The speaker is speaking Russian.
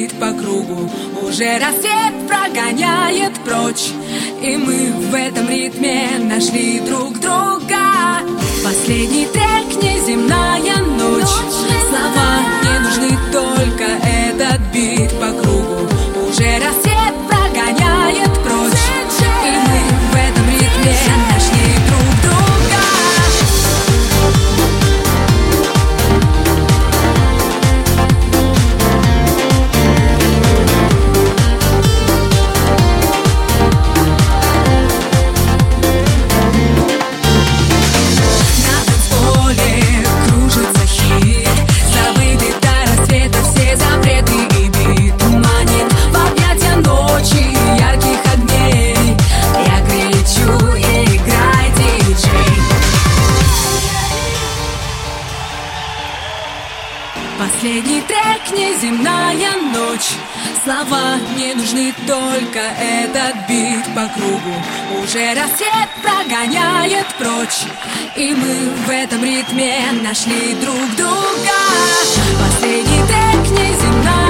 бит по кругу. Уже рассвет прогоняет прочь, и мы в этом ритме нашли друг друга. Последний трек, неземная ночь. Слова не нужны, только этот бит по кругу. Уже рассвет прогоняет прочь, и мы в этом ритме нашли друг друга. На танцполе кружится хит, забытый до рассвета все запреты, и бит манит в объятия ночи ярких огней. Я кричу: играй, диджей. Последний трек, неземная ночь. Слова не нужны, только этот бит по кругу. Уже рассвет прогоняет прочь, и мы в этом ритме нашли друг друга. Последний трек, неземная